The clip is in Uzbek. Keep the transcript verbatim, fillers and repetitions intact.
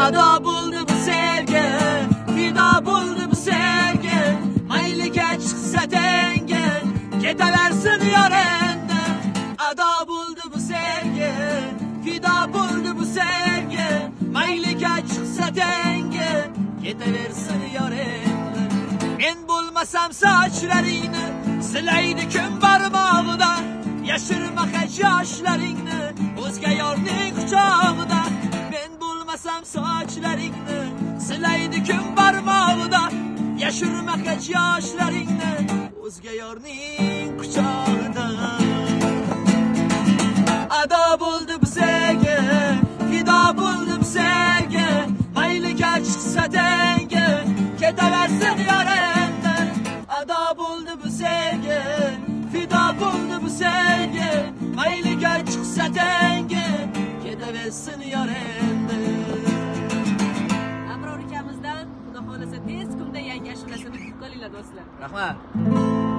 ado bo'ldi bu sevgi, fido bo'ldi bu sevgi. Mayliga chiqsa tengi, ketaversin yorendi. Ado bo'ldi bu sevgi, fido bo'ldi bu sevgi. Mayliga chiqsa tengi, ketaversin yorendi. Men bo'lmasam sochlaringni silaydi kim barmog'ida. Yashirma hech yoshlaringni o'zga yorning quchog'ida. Men bo'lmasam sochlaringni silaydi kim barmog'ida. Yashirma hech yoshlaringni o'zga yorning quchog'ida. Ado bo'ldi bu sevgi, fido bo'ldi bu sevgi. Mayliga chiqsa tengi, ketaversin yorendi. Ado bo'ldi bu sevgi, fido bo'ldi bu sevgi. Mayliga chiqsa tengi, ketaversin yorendi. Abror ukamizdan xudo xolasa tez kunda yangi ashulasini kutib qolinglar do'stlar. Rahmat.